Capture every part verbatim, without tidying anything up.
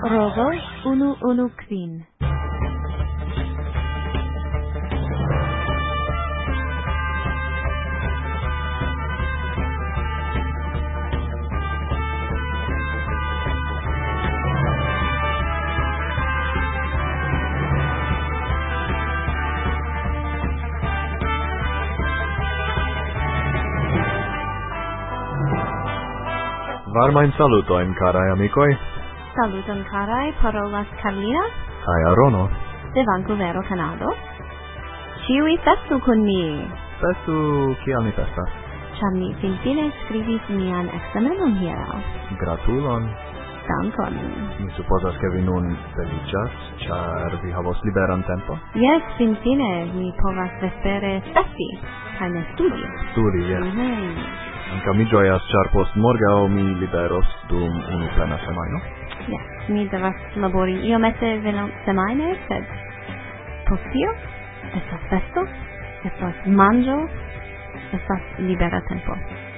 Rovo unu unu kvin. Varmain salutoin, carai amicoi. Saluton carai, parolas Carlina. Kai Arono. De Vancouver, Canado. Ciui festu con mi. Festu, kiam mi festas? Cham mi fin fine scrivis mian examenum hieraŭ. Gratulon. Dankon. Mi supposas ke vi nun feliĉas, ĉar vi havos liberan tempo? Yes, fin fine mi povas vespere festi, kaj ne studi. Studi, yes. Mm-hmm. Anca mi gioias, char post morgao mi liberos dum unu plena semaino. Yes, mi devas labori iomete veno semaine, sed post tio estas festo, estas manĝo, estas libera tempo.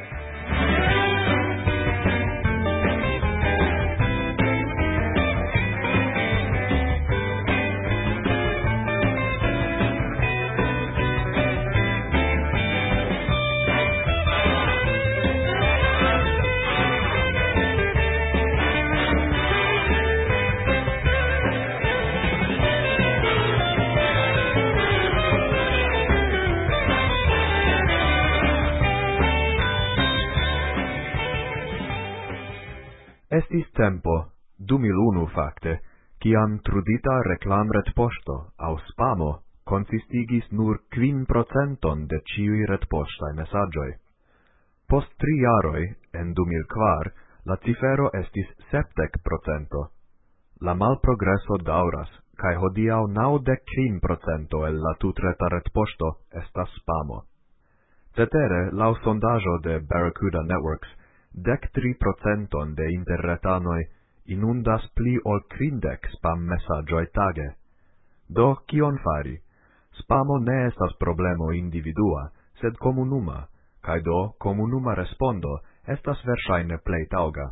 Estis tempo, du mil unu facte, ciam trudita reclamret posto, au spamo, consistigis nur quin procenton de ciui retpostae messagioi. Post tri jaroi, en du mil kvar, la cifero estis septec procento. La mal progresso dauras, cae hodiau naudec quin procento el la tutreta retposto estas spamo. Cetere, lau sondaggio de Barracuda Networks, dec tri procenton de interretanoi inundas pli ol quindec spam messagioi tage. Do, kion fari? Spamo ne estas problemo individua, sed comunuma, cae do comunuma respondo estas versaine plei tauga.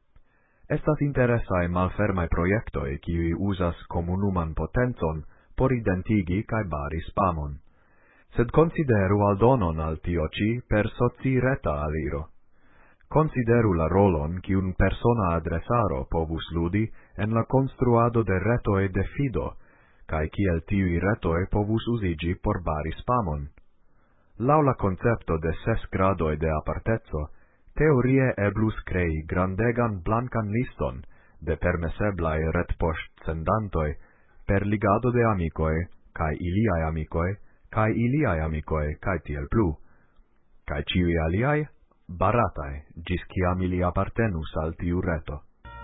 Estas interesae malfermae proiectoi qui usas comunuman potenzon por identigi cae bari spamon. Sed consideru aldonon al tio ci per soci reta aliro. Consideru la rolon cium persona adresaro povus ludi en la construado de retoe de fido, cae ciel tiui retoe povus usigi por bari spamon. Lau la concepto de ses gradoe de apartezzo, teorie eblus crei grandegan blancan liston de permeseblae retpost sendantoi per ligado de amicoe, cae iliae amicoe, cae iliae amicoe, cae tiel plu. Cae ciui aliae? Baratae, gis ciam ili appartenus al tiu reto.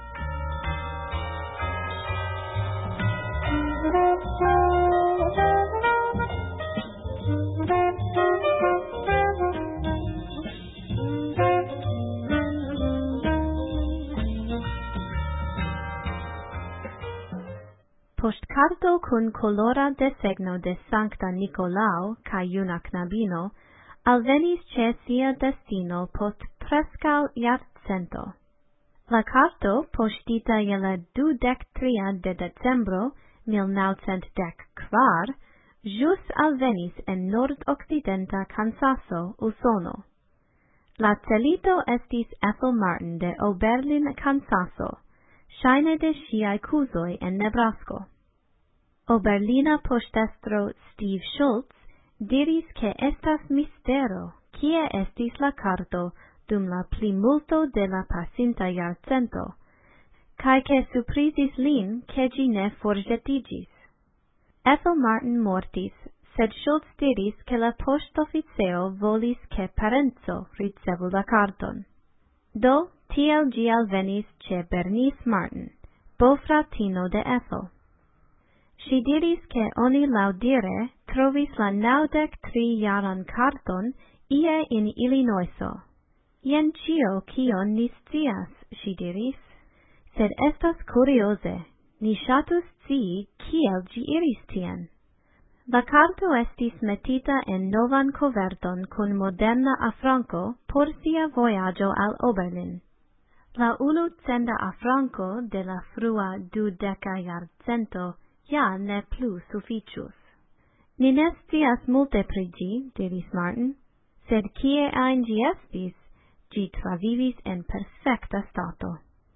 Postcarto cun colora desegno de Sancta Nicolao ca iuna knabino alvenis ce sia destino post prescal iarcento. La carto, postita je la dudec tria de decembro mil naucent dec kvar, jus alvenis en nord-occidenta Kansaso, Usono. La celito estis Ethel Martin de Oberlin, Kansaso, shaine de siae cusoi en Nebrasko. Oberlina postestro Steve Schultz diris che estas mistero, kie estis la carto dum la plimulto de la pasinta iarcento, cae che surprisis lin che gi ne forgetigis. Ethel Martin mortis, sed Schultz diris che la postofficeo volis che parenzo ricevu la carton. Do, tiel gi alvenis ce Bernice Martin, bofratino de Ethel. Si diris che oni laudire trovis la naudec tri jaran carton ie in Illinoiso. Ien cio cion ni scias, si diris, sed estas curiose, ni shatus scii kiel gi iris tien. La carto estis metita en novan coverton cun moderna afranco por sia voyaggio al Oberlin. La unu cenda afranco de la frua dudeca jarcento ja ne plu suficius. Ni ne scias multe pri ĝi, diris Martin, sed kie ajn ĝi estis, ĝi travivis en perfekta stato.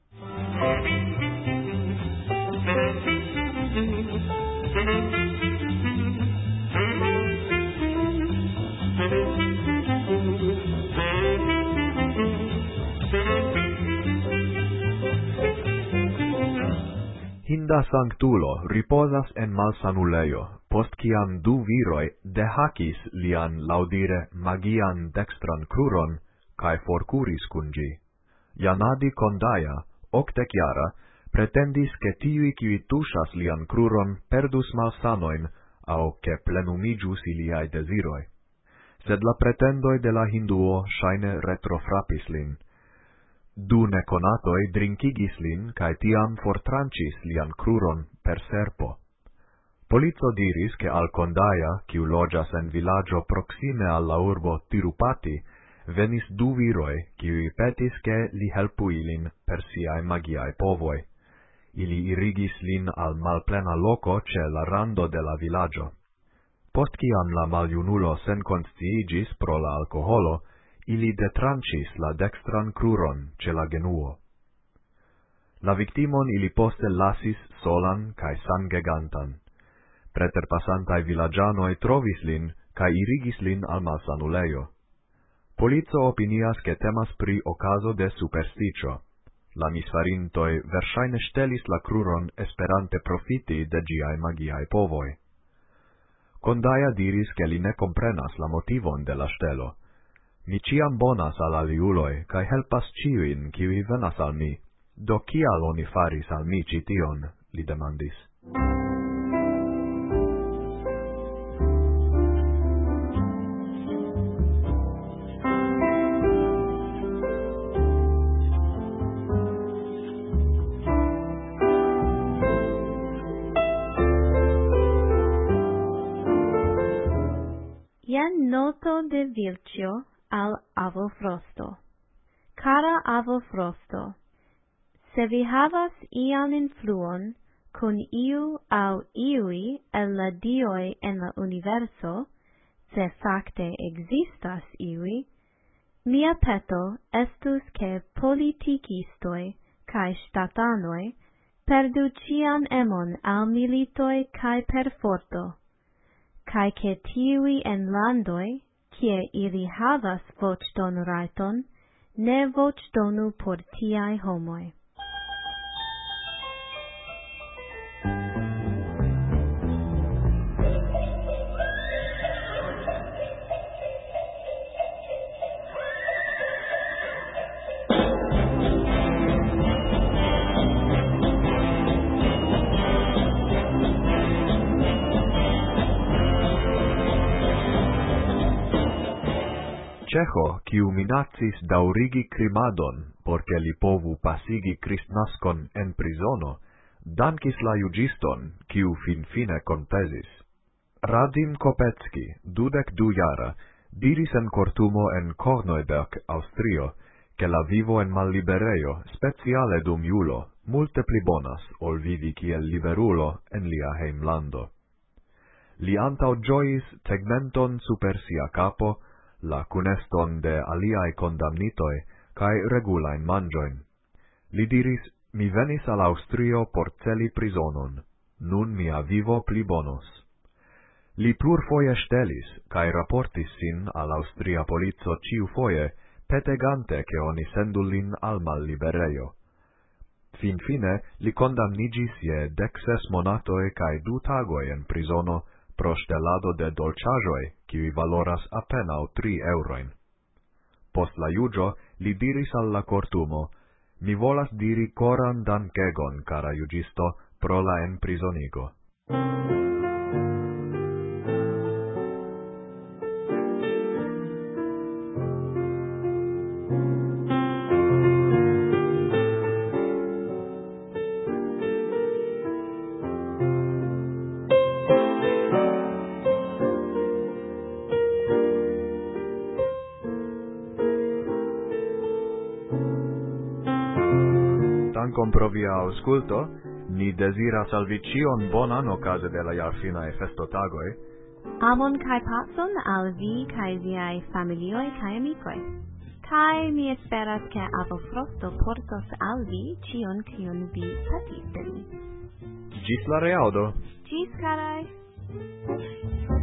Hinda sanctulo riposas en malsanulejo, post ciam du viroi dehacis lian laudire magian dextran cruron, cae forcuris cun gi. Janadi Kondaja, octeciara, pretendis che tiui qui tushas lian cruron perdus malsanoin, au che plenumigius iliae desiroi. Sed la pretendoi de la Hinduo shaine retrofrapis lin. Du neconatoi drinkigis lin, cae tiam fortrancis lian cruron per serpo. Polizo diris che al Kondaja, quiu logias en villaggio proxime alla urbo Tirupati, venis du viroi, quiui petis che li helpu ilin per siae magiae povoi. Ili irigis lin al malplena loco ce la rando de la villaggio. Post ciam la maliunulo senconsciigis pro la alcoholo, ili detrancis la dextran cruron ce la genuo. La victimon ili poste lasis solan cae sangegantan. Preterpassantai villagianoi trovis lin, cae irigis lin al malsanulejo. Polizo opinias che temas pri ocaso de supersticio. La misfarintoi versaine stelis la cruron esperante profiti de giae magiae povoi. Kondaja diris che li ne comprenas la motivon de la stelo. Mi ciam bonas al aliuloi, cae helpas ciuin, kiui venas al mi. Do kial oni faris al mi cition? Li demandis. Jen noto de Vilcio al Avo Frosto. Cara Avo Frosto, se vi havas ian influon kun iu au iui el la dioi en la universo, se facte existas iui, mia peto estus che politikistoi cae statanoi perdu cian emon al militoi cae per forto, cae che tiui en landoi, kie ili havas voĉdon rajton, ne voĉdonu por tiai homoi. Ceho, quiu minacis daurigi crimadon, porce li povu pasigi Cristnascon en prisono, dankis la jugiston, quiu fin fine conpesis. Radim Kopecki, dudec du jara, diris en cortumo en Korneuberg, Austrio, che la vivo en malliberejo, speciale dum iulo, multe pli bonas, ol vivi kiel liberulo en lia heimlando. Li antau giois tegmenton super sia capo, la cuneston de aliae condamnitoi, cae regulain mangioin. Li diris, mi venis al Austrio por celi prisonon, nun mia vivo pli bonos. Li plurfoje stelis, cae raportis sin al Austria polizo ciu foje, petegante che oni sendu lin al malliberejo. Fin fine, li condamnigis je dexes monatoi cae du tagoi en prisono, pro stelado de dolciagioi, qui valoras apenao tri euroin. Post la jugio, li diris al la cortumo, mi volas diri coran dankegon, cara jugisto, pro la enprisonigo. ausculto, ni desiras al vi cion bonan ocase de la jarfinae festotagoi. Amon kai pacon al vi kai viai familioi kai amicoi. Kai mi esperas che avo frosto portos al vi cion cion vi petis de mi. Gis la reaudo! Gis, carai!